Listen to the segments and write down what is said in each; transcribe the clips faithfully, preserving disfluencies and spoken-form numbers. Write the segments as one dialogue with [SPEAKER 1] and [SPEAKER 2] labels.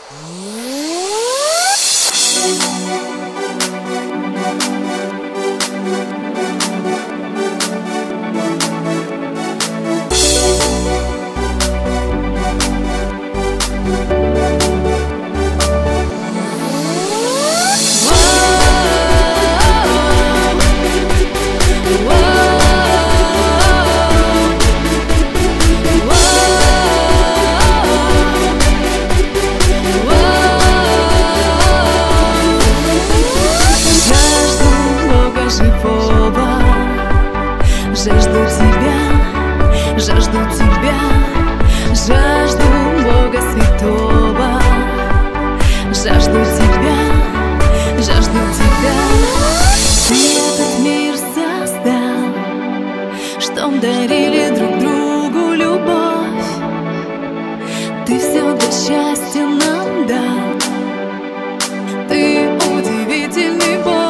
[SPEAKER 1] Жажду тебя, жажду тебя, жажду Бога Святого. Жажду тебя, жажду тебя. Ты этот мир создал, чтоб дарили друг другу любовь. Ты все для счастья нам дал. Ты удивительный Бог.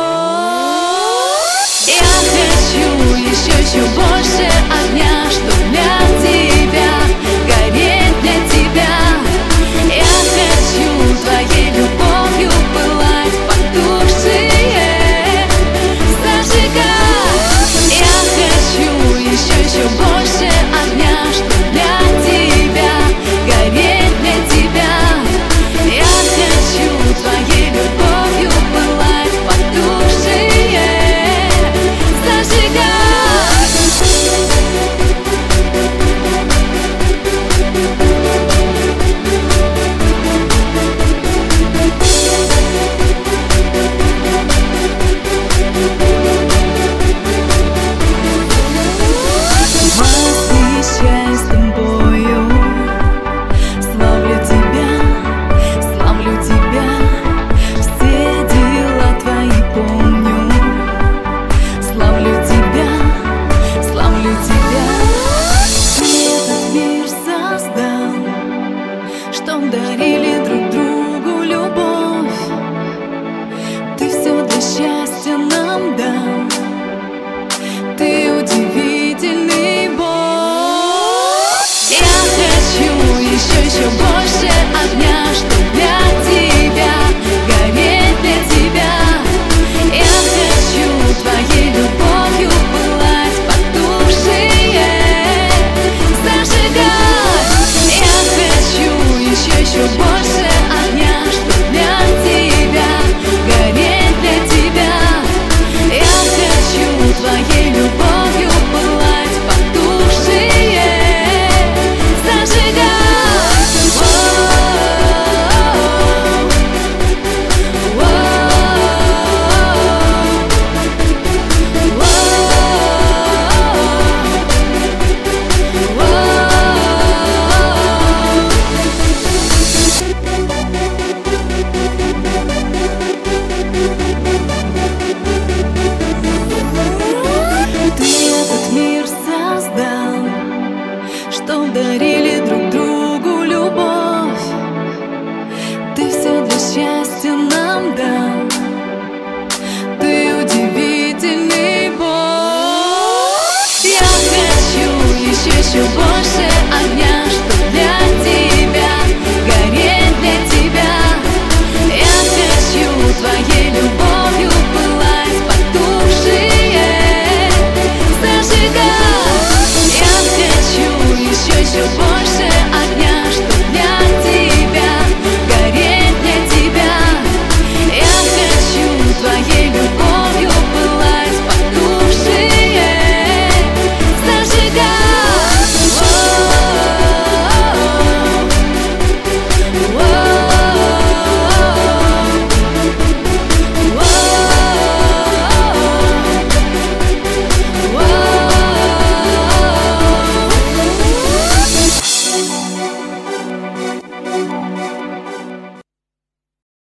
[SPEAKER 1] Еще больше огня, что для тебя, гореть для тебя. Я хочу твоей любовью пылать, потухшие зажигать. Я хочу еще, еще больше огня, что для тебя, гореть для тебя. Я хочу твоей любовью пылать, потухшие зажигать. Дарили друг другу любовь. Ты все для счастья нам дал. Ты удивительный Бог. Я хочу еще, еще больше огня, что для тебя, гореть для тебя. Я хочу твоей любовью пылать, потухшие зажигать. Я хочу еще, еще больше.